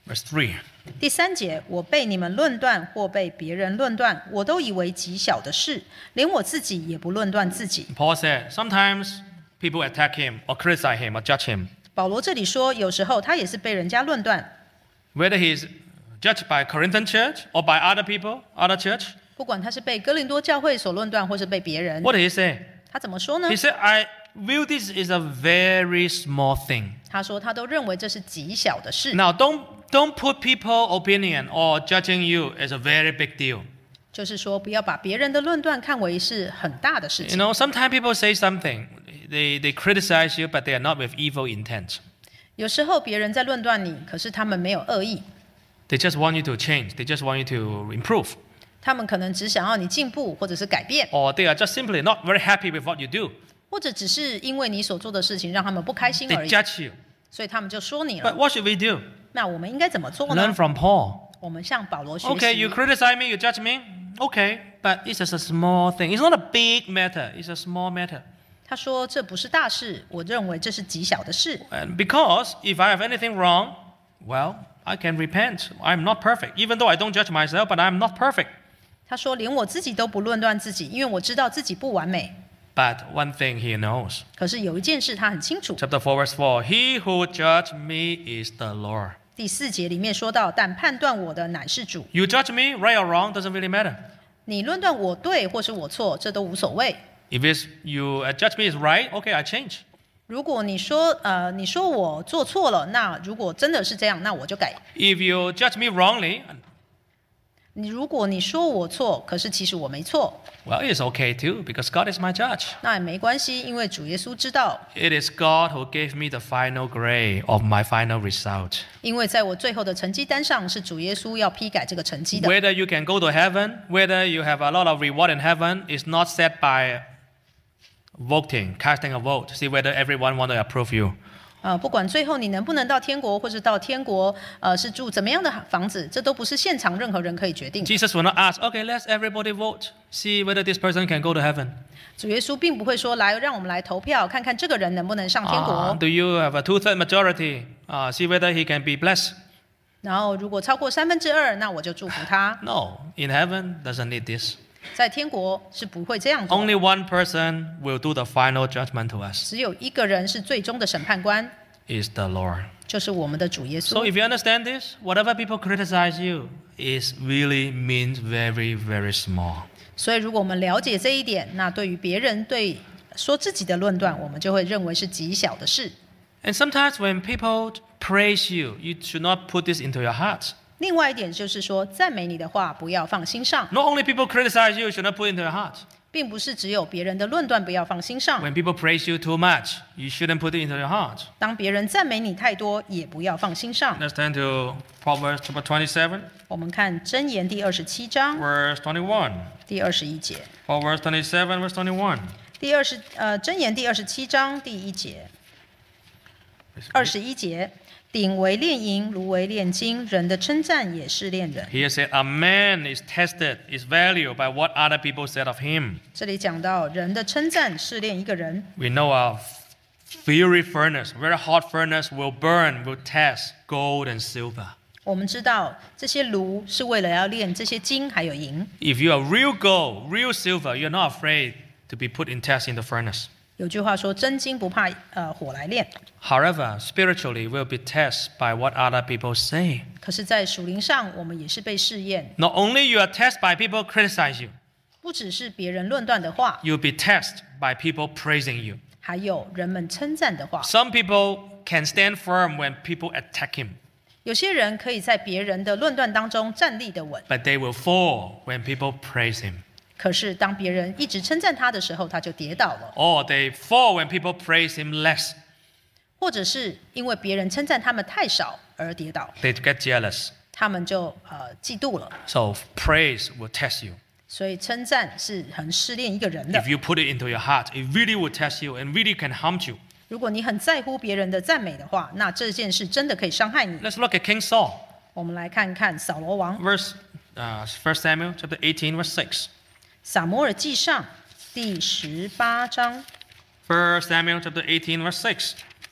Verse three. 第三节，我被你们论断或被别人论断，我都以为极小的事，连我自己也不论断自己。 Paul said, sometimes people attack him or criticize him or judge him. 保罗这里说，有时候他也是被人家论断， Whether he is judged by Corinthian church or by other people, other church. 不管他是被哥林多教会所论断，或是被别人。 What did he say? 他怎么说呢 He？ said, I view this is a very small thing. 他说他都认为这是极小的事。 Now, don't, don't put people's opinion or judging you as a very big deal. 就是说，不要把别人的论断看为是很大的事 You 情。 know, sometimes people say something, they, they criticize you, but they are not with evil intent. 有时候别人在论断你，可是他们没有恶意， They just want you to change. They just want you to improve. 他们可能只想要你进步，或者是改变， Or they are just simply not very happy with what you do. 或者只是因为你所做的事情让他们不开心 They 而已， judge you. 所以他们就说你 But 了。 what should we do? 那我们应该怎么做 Learn 呢？ from Paul. 我们向保罗学 Okay, you 习。 criticize me, you judge me. Okay, but it's just a small thing. It's not a big matter. It's a small matter. 他说这不是大事，我认为这是极小的事。 And because if I have anything wrong, well, I can repent. I'm not perfect. Even though I don't judge myself, but I'm not perfect. 他说连我自己都不论断自己，因为我知道自己不完美。 But one thing he knows. 可是有一件事他很清楚。 Chapter four, verse four. He who judged me is the Lord. 第四节里面说到，但判断我的乃是主。 You judge me, right or wrong, doesn't really matter. 你论断我对或是我错，这都无所谓。 If it's, you uh, judge me is right, okay, I change. 如果你说呃你说我做错了，那如果真的是这样，那我就改。 If you judge me wrongly, 你如果你说我错，可是其实我没错， well, it's okay too, because God is my judge. 那也没关系，因为主耶稣知道， It is God who gave me the final grade of my final result. 因为在我最后的成绩单上是主耶稣要批改这个成绩的。 Whether you can go to heaven, whether you have a lot of reward in heaven, is not set by voting, casting a vote. See whether everyone want to approve you. 呃，不管最后你能不能到天国，或是到天国，呃，是住怎么样的房子，这都不是现场任何人可以决定的。 Jesus will not ask, okay, let's everybody vote. See whether this person can go to heaven. 主耶稣并不会说，来，让我们来投票，看看这个人能不能上天 Uh, 国。 do you have a two-third majority? Uh, see whether he can be blessed. 然后如果超过三分之二，那我就祝福他。 No, in heaven doesn't need this. 在天国是不会这样做， Only one person will do the final judgment to us. 只有一个人是最终的审判官， Is the Lord. 就是我们的主耶 So 稣。 if you understand this, whatever people criticize you is really means very, very small. 所以如果我们了解这一点，那对于别人对说自己的论断，我们就会认为是极小的事。 And sometimes when people praise you, you should not put this into your heart. 另外一点就是说，赞美你的话不要放心上， Not only people criticize you, you should not put it into your heart. 并不是只有别人的论断不要放心上， When people praise you too much, you shouldn't put it into your heart. 当别人赞美你太多，也不要放心上。 Let's turn to Proverbs chapter twenty-seven, 我们看箴言第二十七章 verse twenty-one. 第二十一节， Proverbs twenty-seven, verse twenty-one. 第二十呃箴言第二十七章第一节，二十一节，鼎为炼银，炉为炼金，人的称赞也是炼人。 Here said, a man is tested, is valued by what other people said of him. 这里讲到人的称赞试炼一个人， We know a fiery furnace, very hot furnace will burn, will test gold and silver. 我们知道这些炉是为了要炼这些金还有银。 If you are real gold, real silver, you're not afraid to be put in test in the furnace. 有句话说，真金不怕呃火来炼。 However, spiritually, we'll be tested by what other people say. 可是，在属灵上，我们也是被试验， Not only you are tested by people criticize you, 不只是别人论断的话， you'll be tested by people praising you. 还有人们称赞的话。 Some people can stand firm when people attack him, 有些人可以在别人的论断当中站立得稳， but they will fall when people praise him. 可是当别人一直称赞他的时候，他就跌倒了， Or they fall when people praise him less. 或者是因为别人称赞他们太少而跌倒， They get jealous. 他们就呃嫉妒了。 So praise will test you. 所以称赞是很试炼一个人的 If。you put it into your heart, it really will test you and really can harm you. 如果你很在乎别人的赞美的话，那这件事真的可以伤害你。 Let's look at King Saul. 我们来看看扫罗王， Verse, uh, First Samuel chapter eighteen, verse six. 撒摩尔记上第十八章， First Samuel chapter eighteen, verse six.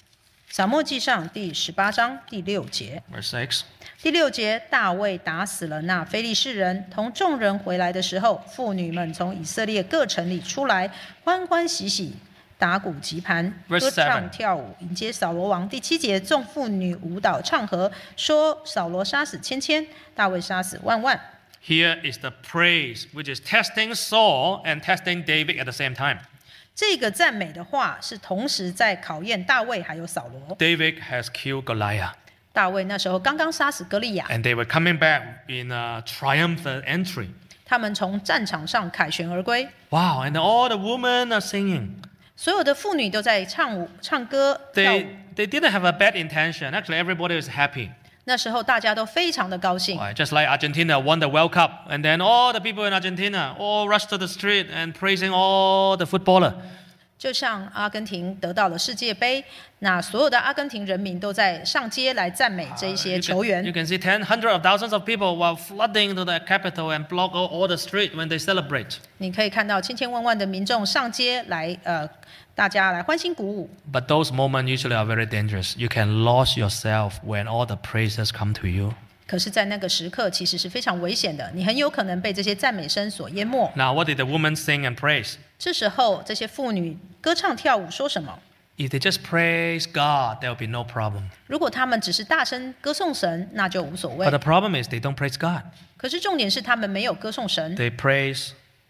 撒母耳记上第十八章第六节。 Verse six. 第六节，大卫打死了那非利士人。同众人回来的时候，妇女们从以色列各城里出来，欢欢喜喜，打鼓击盘， Verse 歌唱跳舞，迎接扫罗王。第七节，众妇女舞蹈唱和，说扫罗杀死千千，大卫杀死万万。 Here is the praise, which is testing Saul and testing David at the same time. 这个赞美的话是同时在考验大卫还有扫罗。 David has killed Goliath, 大卫那时候刚刚杀死歌利亚， and they were coming back in a triumphant entry. 他们从战场上凯旋而归。 Wow, and all the women are singing. 所有的妇女都在唱舞、唱歌、跳舞 They,。they didn't have a bad intention. Actually, everybody was happy. 那时候大家都非常的高兴。 Right, just like Argentina won the World Cup, and then all the people in Argentina all rushed to the street and praising all the footballer. 就像阿根廷得到了世界杯，那所有的阿根廷人民都在上街来赞美这一 Uh, 些 you, 球 can, 员。 you can see ten, hundreds of thousands of people were flooding to the capital and block all, all the street when they celebrate. 你可以看到千千万万的民众上街来，呃，大家来欢欣鼓舞。 But those moments usually are very dangerous. You can lose yourself when all the praises come to you. 可是，在那个时刻其实是非常危险的，你很有可能被这些赞美声所淹没。 Now, what did the women sing and praise? 这时候，这些妇女歌唱跳舞说什么？ If they just praise God, there will be no problem. 如果他们只是大声歌颂神，那就无所谓 But。the problem is they don't praise God. 可是重点是他们没有歌颂神， They praise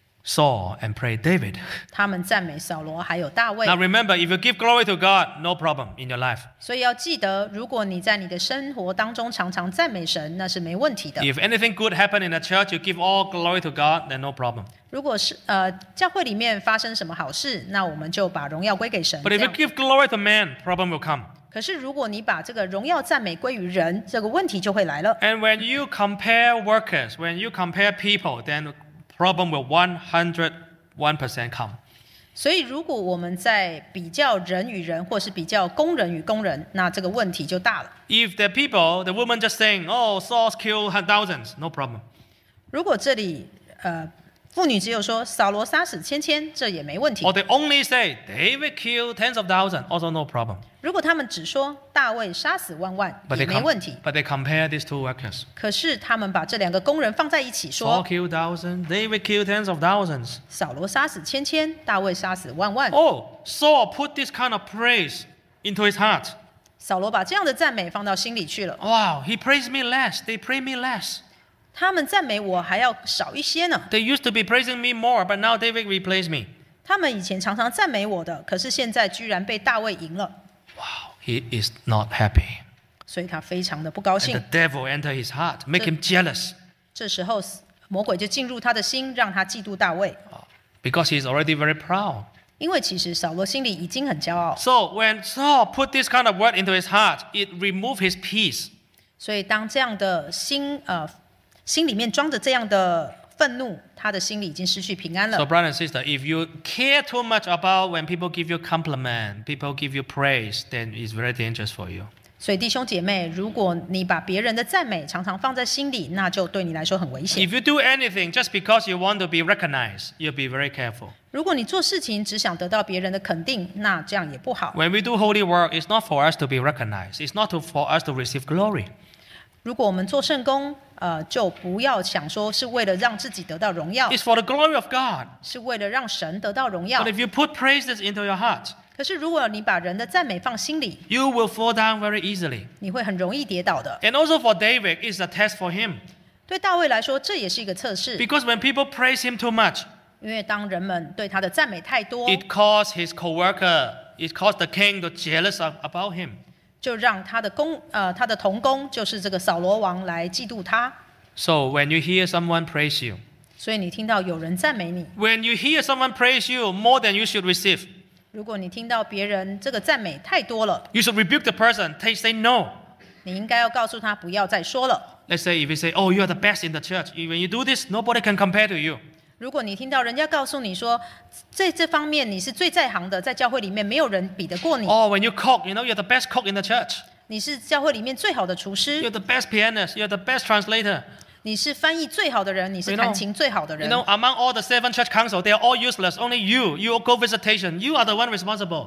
Saul and praise David. 他们赞美扫罗还有大卫 Now,。remember, if you give glory to God, no problem in your life. 所以要记得，如果你在你的生活当中常常赞美神，那是没问题的。 If anything good happen in the church, you give all glory to God, then no problem. 如果是呃教会里面发生什么好事，那我们就把荣耀归给神。 But 这 if you 样 give glory to man, problem will come. 可是如果你把这个荣耀赞美归于人，这个问题就会来了。 And when you compare workers, when you compare people, then problem will one hundred one percent come. 所以如果我们在比较人与人，或是比较工人与工人，那这个问题就大了。 If the people, the woman just saying, oh, Saul killed thousands, no problem. 如果这里呃妇女只有说扫罗杀死千千，这也没问题 Or。they only say, David killed tens of thousands, also no problem. 如果他们只说大卫杀死万万， But 也 they, 没 com- 问题。 but they compare these two workers. 可是他们把这两个工人放在一起 Saul 说， killed thousands, David killed tens of thousands. 扫罗杀死千千，大卫杀死万万。 Oh, Saul put this kind of praise into his heart. 扫罗把这样的赞美放到心里去了。 Wow, he praised me less, they praise me less. 他们赞美我还要少一些呢。 They used to be praising me more, but now David replaced me. 他们以前常常赞美我的，可是现在居然被大卫赢了， Wow, he is not happy. 所以他非常的不高 And 兴 the。devil entered his heart, make him jealous. 这时候魔鬼就进入他的心，让他嫉妒大卫， Because he's already very proud. 因为其实扫罗心里已经很骄傲， So when Saul put this kind of word into his heart, it removed his peace. 所以当这样的心呃心里面装着这样的愤怒，他的心里已经失去平安 So 了。 brother and sister, if you care too much about when people give you compliment, people give you praise, then it's very dangerous for you. 所以弟兄姐妹，如果你把别人的赞美常常放在心里，那就对你来说很危险。 If you do anything just because you want to be recognized, you'll be very careful. 如果你做事情只想得到别人的肯定，那这样也不好。 When we do holy work, it's not for us to be recognized. It's not to, for us to receive glory. 如果我们做圣工，呃，就不要想说是为了让自己得到荣耀， It's for the glory of God. 是为了让神得到荣耀 But。if you put praises into your heart, 可是如果你把人的赞美放心里， you will fall down very easily. 你会很容易跌倒的。 And also for David, it's a test for him. 对大卫来说，这也是一个测试， Because when people praise him too much, 因为当人们对他的赞美太多， it caused his co-worker, it caused the king to jealous of, about him. 就让他的公呃他的同工，就是这个扫罗王来嫉妒他。 So when you hear someone praise you, 所以你听到有人赞美你， when you hear someone praise you more than you should receive, 如果你听到别人这个赞美太多了， you should rebuke the person. They say no. 你应该要告诉他不要再说了。 Let's say if you say, oh, you are the best in the church. When you do this, nobody can compare to you. 如果你听到人家告诉你说，在这方面你是最在行的，在教会里面没有人比得过你， Or when you cook, you know, you're the best cook in the church. 你是教会里面最好的厨 You're 师， the best pianist. You're the best translator. 你是翻译最好的人，你是 You know- 弹琴最好的 You 人。 know, among all the seven church council, they are all useless. Only you, you go visitation. You are the one responsible.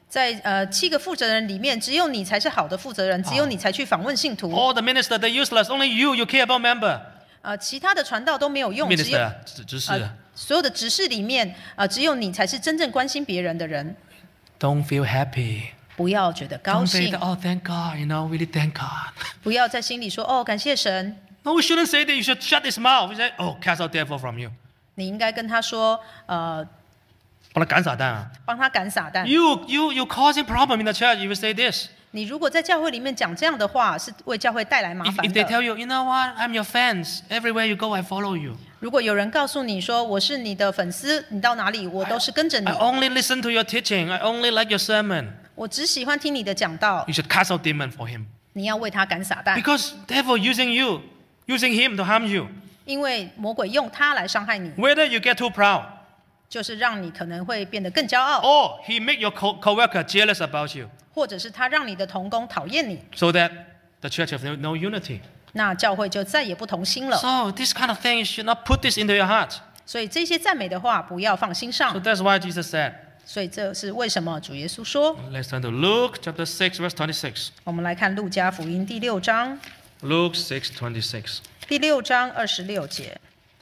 在呃七个负责人里面，只有你才是好的负责人，只有你才去访问信徒。 All the ministers they're useless. Only you you care about member. 呃，其他的传道都没有用，只有 Minister 执执事。 呃所有的执事里面，呃，只有你才是真正关心别人的人。 Don't feel happy. 不要觉得高 Don't say 兴 that, oh, thank God, you know, really thank God. 不要在心里说哦，感谢神。 No, we shouldn't say that. You should shut his mouth. We say, oh, cast out devil from you. 你应该跟他说，呃， 帮他赶撒旦啊。 帮他赶撒旦。 You, you, you causing problem in the church. You will say this. 你如果在教会里面讲这样的话，是为教会带来麻 If, 烦 if they 的。 tell you, you know what, I'm your fans. Everywhere you go, I follow you. 如果有人告诉你说我是你的粉丝，你到哪里我都是跟着你 I，only listen to your teaching. I only like your sermon. 我只喜欢听你的讲道。 You should cast out demon for him. 你要为他赶撒旦， Because devil using you, using him to harm you. 因为魔鬼用他来伤害你， Whether you get too proud 就是让你可能会变得更骄傲， or he make your co- co-worker jealous about you 或者是他让你的同工讨厌你， so that the church has no, no unity. 那教会就再也不同心了。 So this kind of thing, you should not put this into your heart. 所以这些赞美的话不要放心 So 上。 that's why Jesus said, 所以这是为什么主耶稣说， let's turn to Luke chapter six, verse twenty-six. 我们来看路加福音第六章， Luke six twenty-six. 第六章二十六节。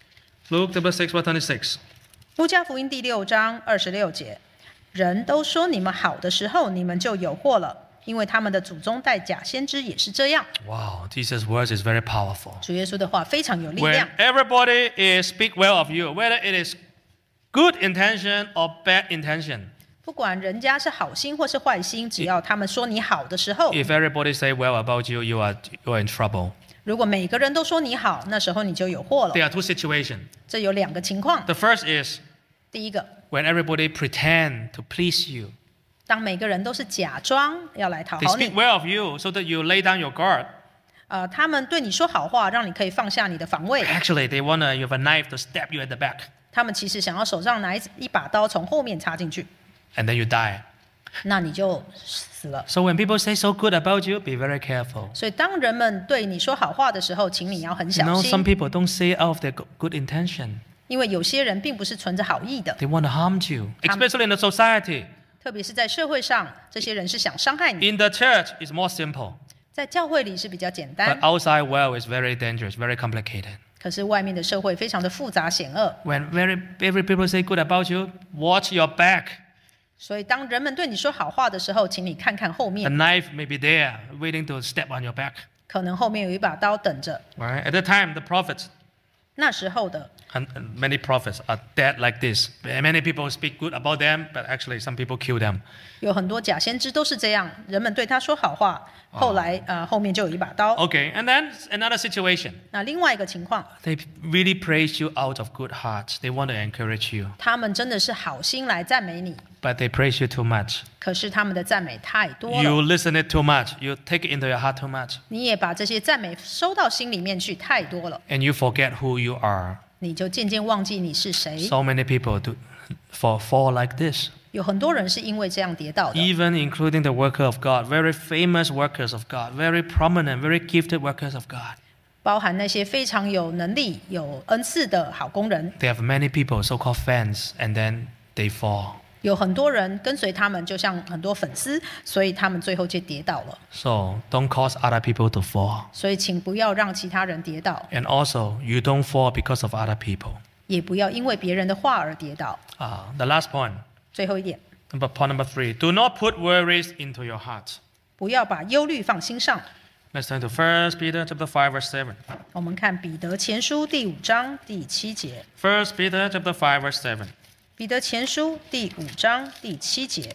Luke chapter six, verse twenty-six. 路加福音第六章二十六节，人都说你们好的时候，你们就有祸了，因为他们的祖宗带假先知也是这样。 Wow, Jesus' words is very powerful. 主耶稣的话非常有力 When 量。 everybody is speak well of you, whether it is good intention or bad intention. 不管人家是好心或是坏心，只要他们说你好的时候， If everybody say well about you, you are you are in trouble. 如果每个人都说你好，那时候你就有祸了。 There are two situations. 这有两个情况。 The first is 第一个， when everybody pretend to please you. 当每个人都是假装要来讨 They 好 speak 你， well of you so that you lay down your guard. 呃，他们对你说好话，让你可以放下你的防卫。 Actually, they want to, you have a knife to stab you at the back. 他们其实想要手上拿一一把刀从后面插进去， And then you die. 那你就死了。 So when people say so good about you, be very careful. 所以当人们对你说好话的时候，请你要很 You 小 know, 心 some，people don't say it out of their go- good intention. 因为有些人并不是存着好意的， They want to harm you, Um, especially in the society. 特别是在社会上，这些人是想伤害你。 In the church, it's more simple. 在教会里是比较简 But 单， outside world is very dangerous, very complicated. 可是外面的社会非常的复杂险恶。 When very, every people say good about you, watch your back. 所以当人们对你说好话的时候，请你看看后 The 面， knife may be there, waiting to step on your back. 可能后面有一把刀等着。 Right? At that time, the prophets, 那时候的 and and many prophets are dead like this. Many people speak good about them, but actually some people kill them. 有很多假先知都是这样，人们对他说好话，后来呃后面就有一把刀。 Okay, and then another situation. 那另外一个情况， They really praise you out of good hearts. They want to encourage you, 他们真的是好心来赞美你， but they praise you too much. 可是他们的赞美太多 You 了， listen it too much. You take it into your heart too much. 你也把这些赞美收到心里面去，太多了， And you forget who you are. 你就渐渐忘记你是谁。 So many people do fall, fall like this. 有很多人是因为这样跌倒的， Even including the worker of God, very famous workers of God, very prominent, very gifted workers of God. 包含那些非常有能力、有恩赐的好工人， They have many people, so-called fans, and then they fall. 有很多人跟随他们，就像很多粉丝，所以他们最后就跌倒了。 So don't cause other people to fall. 所以请不要让其他人跌倒， And also, you don't fall because of other people. 也不要因为别人的话而跌倒。 Uh, the last point, 最后一点， number, point number three, do not put worries into your heart. 不要把忧虑放心上。 Let's turn to First Peter chapter five, verse seven. 我们看彼得前书第五章第七节。 First Peter chapter five, verse seven. 彼得前书第五章第七节。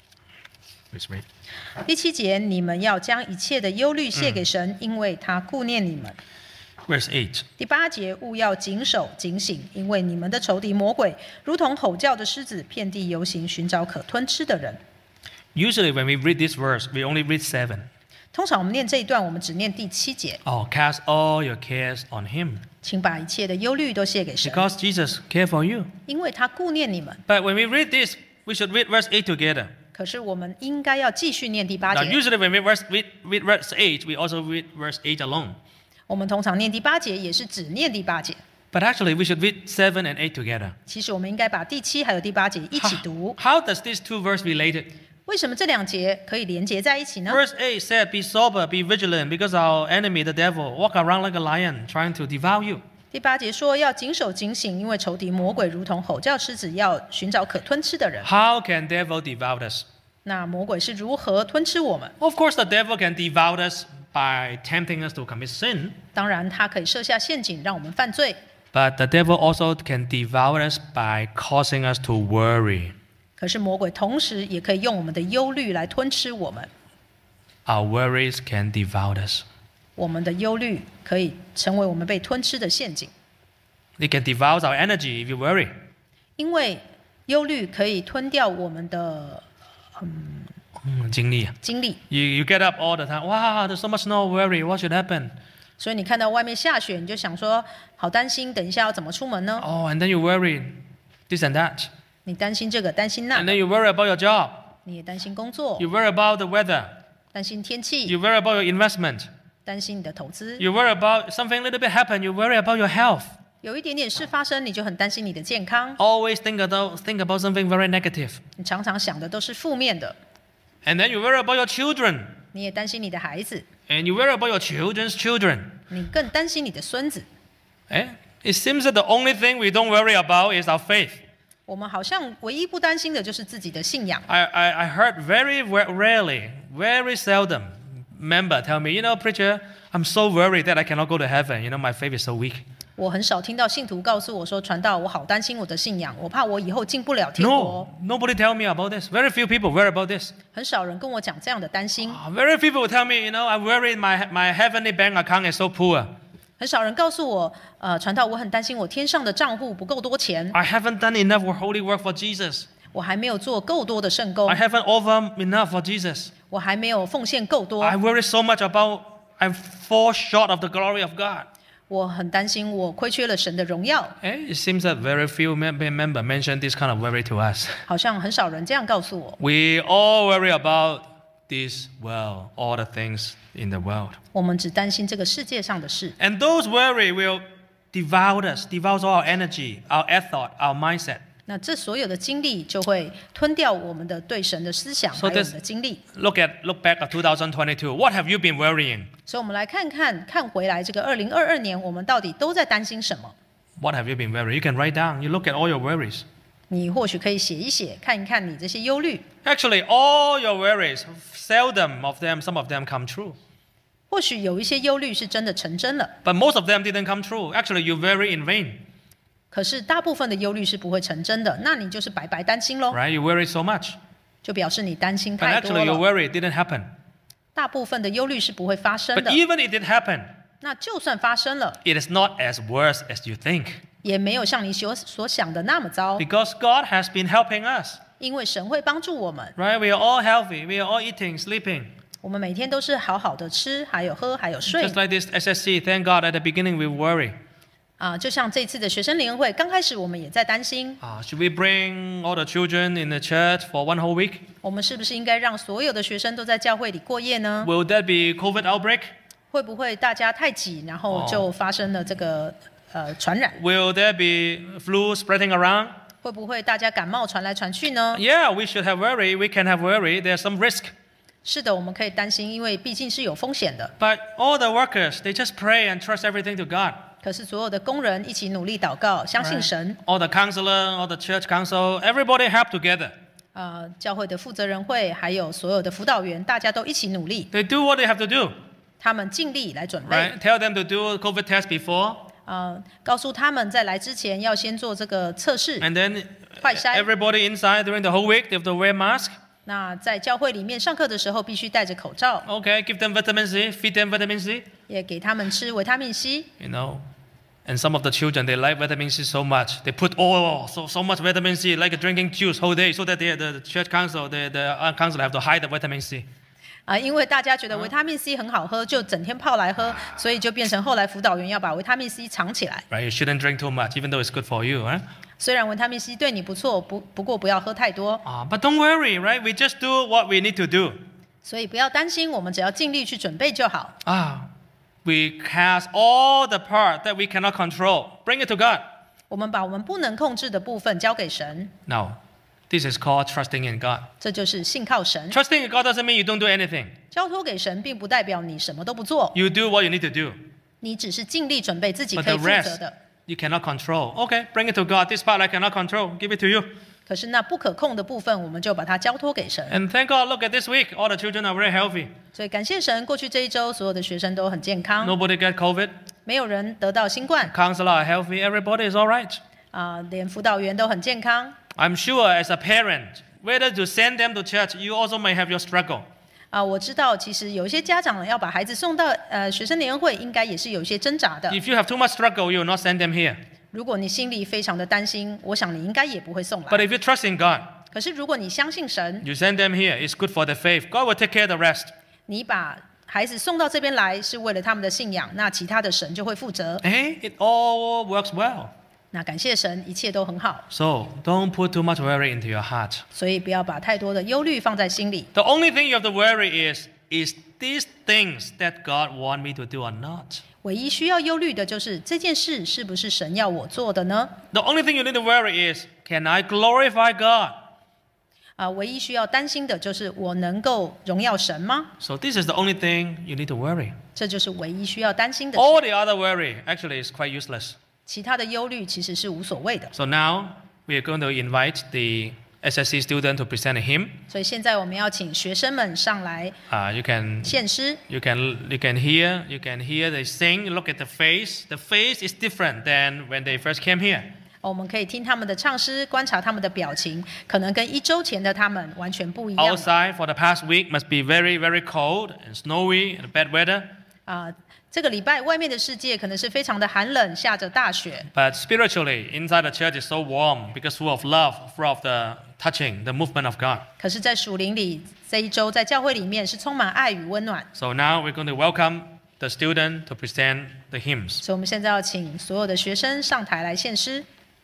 Please read. 第七节，你们要将一切的忧虑卸给神，因为他顾念你们。 Verse eight. 第八节，务要谨守警醒，因为你们的仇敌魔鬼如同吼叫的狮子，遍地游行，寻找可吞吃的人。 Usually when we read this verse, we only read seven. 通常我们念这一段，我们只念第七节， Oh, cast all your cares on him, 请把一切的忧虑都卸给神， because Jesus cared for you. 因为他顾念你们。 But when we read this, we should read verse eight together. 可是我们应该要继续念第八 Now, 节。 usually when we verse, read, read verse eight, we also read verse eight alone. 我们通常念第八节，也是只念第八节。 But actually, we should read seven and eight together. 其实我们应该把第七还有第八节一起读。 How does these two verses related? 为什么这两节可以连结在一起呢？ Verse eight said, "Be sober, be vigilant, because our enemy, the devil, walk around like a lion, trying to devour you." 第八节说要谨守警醒，因为仇敌魔鬼如同吼叫狮子，要寻找可吞吃的人。 How can devil devour us? 那魔鬼是如何吞吃我们？ Of course, the devil can devour us by tempting us to commit sin. 当然，他可以设下陷阱让我们犯罪， But the devil also can devour us by causing us to worry. 可是魔鬼同时也可以用我们的忧虑来吞吃我们。 Our worries can devour us. 我们的忧虑可以成为我们被吞吃的陷阱， It can devour our energy if you worry. 因为忧虑可以吞掉我们的 Mm, 精力。 精力。 You, you get up all the time. Wow, there's so much snow. Worry. What should happen? 所以你看到外面下雪，你就想说，好担心，等一下要怎么出门呢？ Oh, and then you worry this and that. 你担心这个，担心那 And 个， then you worry about your job. 你也担心工作， You worry about the weather. 担心天气， You worry about your investment. 担心你的投资。 You worry about something a little bit happen. You worry about your health. 有一点点事发生，你就很担心你的健康， Always think about think about something very negative. 你常常想的都是负面的。 And then you worry about your children. 你也担心你的孩子， And you worry about your children's children. 你更担心你的孙子。 Eh? It seems that the only thing we don't worry about is our faith. 我们好像唯一不担心的就是自己的信仰。 I, I, I heard very rarely, very seldom, member tell me, you know, preacher, I'm so worried that I cannot go to heaven. You know, my faith is so weak. 我很少听到信徒告诉我说，传道，我好担心我的信仰，我怕我以后进不了天国。 No, nobody tell me about this. Very few people worry about this. 很少人跟我讲这样的担心， Ah, very few people will tell me, you know, I worry my, my heavenly bank account is so poor. 很少人告诉我，呃，传道，我很担心我天上的账户不够多钱， I haven't done enough holy work for Jesus. 我还没有做够多的圣功 I，haven't offered enough for Jesus. 我还没有奉献够多 I，worry so much about I fall short of the glory of God. 我很担心我亏缺了神的荣耀。 Eh, It seems that very few mem- member mention this kind of worry to us. 好像很少人这样告诉我。 We all worry about this world, all the things in the world. 我们只担心这个世界上的事， And those worry will devour us, devour all our energy, our effort, our mindset. 那这所有的经历就会吞掉我们的对神的思想， So 还有我 this- 们的经历。 Look at look back at two thousand twenty-two. What have you been worrying? 所以，我们来看看，看回来这个二零二二年，我们到底都在担心什么？ What have you been worrying? You can write down. You look at all your worries. 你或许可以写一写，看一看你这些忧虑。 Actually, all your worries, seldom of them, some of them come true. 或许有一些忧虑是真的成真了， But most of them didn't come true. Actually, you worry in vain, 可是大部分的忧虑是不会成真的，那你就是白白担心喽， right? You worry so much. 就表示你担心 But 太多 actually, your 了。 worry didn't happen. 大部分的忧虑是不会发生 But 的， even if it happened, 那就算发生了， it is not as worse as you think. 也没有像你所所想的那么糟， Because God has been helping us, 因为神会帮助我们。 right? We are all healthy. We are all eating, sleeping. 我们每天都是好好的吃，还有喝，还有睡 Just like this S S C, thank God at the beginning we worry. 啊、就像这次的学生联会，刚开始我们也在担心， Uh, should we bring all the children in the church for one whole week? 我们是不是应该让所有的学生都在教会里过夜呢？ Will there be COVID outbreak? 会不会大家太挤，然后就发生了这个呃传染？ Will there be flu spreading around? 会不会大家感冒传来传去呢？ Yeah, we should have worry. We can have worry. There's some risk. 是的，我们可以担心，因为毕竟是有风险的。 But all the workers, they just pray and trust everything to God. 可是所有的工人一起努力祷告，相信 Right? 神。 All the counselor, all the church council, everybody help together. 呃，教会的负责人会，还有所有的辅导员，大家都一起努力， They do what they have to do. 他们尽力来准备。 Right? Tell them to do COVID test before, 呃，告诉他们在来之前要先做这个测试。 and then 快筛。 everybody inside during the whole week they have to wear mask. 那在教会里面上课的时候必须戴着口罩， Okay, give them vitamin C, feed them vitamin C. 也给他们吃维他命 C。 You know, and some of the children they like vitamin C so much they put oh so so much vitamin C like drinking juice whole day so that they, the church council the the uh, council have to hide the vitamin C. 啊、因为大家觉得维他命 C 很好喝，就整天泡来喝，所以就变成后来辅导员要把维他命 C 藏起来。 Right? You shouldn't drink too much, even though it's good for you. Huh? 虽然维他命 C 对你不错，不不过不要喝太多， Uh, but don't worry, right? We just do what we need to do. 所以不要担心，我们只要尽力去准备就好。 Ah, we cast all the part that we cannot control. Bring it to God. 我们把我们不能控制的部分交给神。 Now, This is called trusting in God. 这就是信靠神。 Trusting in God doesn't mean you don't do anything. 交托给神，并不代表你什么都不做， You do what you need to do. 你只是尽力准备自己 But 可以 the 负责 rest, 的。 you cannot control. Okay, bring it to God. This part I cannot control. Give it to you. 可是那不可控的部分，我们就把它交托给神。 And thank God, look at this week. All the children are very healthy. 所以感谢神，过去这一周所有的学生都很健康， Nobody get COVID. 没有人得到新冠 Counselor are healthy. Everybody is all right. 啊、连辅导员都很健康 I'm sure as a parent, whether to send them to church, you also may have your struggle. 啊、我知道，其实有一些家长要把孩子送到呃学生联会，应该也是有一些挣扎的。 If you have too much struggle, you will not send them here. 如果你心里非常的担心，我想你应该也不会送 But 来。 if you trust in God, 可是如果你相信神， you send them here. It's good for their faith. God will take care of the rest. 你把孩子送到这边来是为了他们的信仰，那其他的神就会负责。 Hey, it all works well. 那感谢神，一切都很好， So don't put too much worry into your heart. 所以不要把太多的忧虑放在心里。 The only thing you have to worry is, is these things that God want me to do or not? 唯一需要忧虑的就是这件事是不是神要我做的呢？ The only thing you need to worry is, can I glorify God? 啊，唯一需要担心的就是我能够荣耀神吗？ So this is the only thing you need to worry. 这就是唯一需要担心的事。 All the other worry actually is quite useless. 其他的忧虑其实是无所谓的。 So now we are going to invite the S S C student to present a hymn. 所以现在我们要请学生们上来 Uh, you can 献诗。 you can you can hear you can hear they sing. Look at the face. The face is different than when they first came here. 我们可以听他们的唱诗，观察他们的表情，可能跟一周前的他们完全不一样。 Outside for the past week must be very very cold and snowy and bad weather. 啊、这个礼拜外面的世界可能是非常的寒冷，下着大雪。 But spiritually, inside the church is so warm because full of love, full of the touching, the movement of God. 可是，在属灵里，这一周在教会里面是充满爱与温暖。 So now we're going to welcome the student to present the hymns. 所以，我们现在要请所有的学生上台来献诗。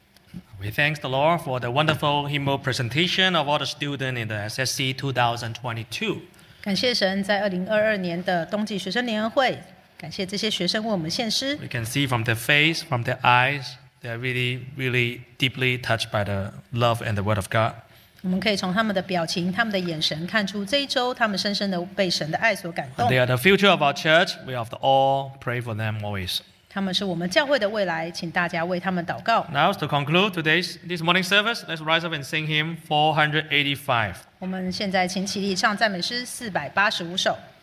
We thank the Lord for the wonderful hymnal presentation of all the students in the S S C twenty twenty-two. 感谢神，在二零二二年的冬季学生联欢会，感谢这些学生为我们献诗。 We can see from their face, from their eyes, they're really, really deeply touched by the love and the word of God. 我们可以从他们的表情、他们的眼神看出这一周他们深深的被神的爱所感 And 动 they。are the future of our church. We have to all pray for them always. 他们是我们教会的未来，请大家为他们祷告。 Now to conclude today's this morning service, let's rise up and sing hymn four eighty-five. 我们现在请起立唱赞美诗四百八十五首。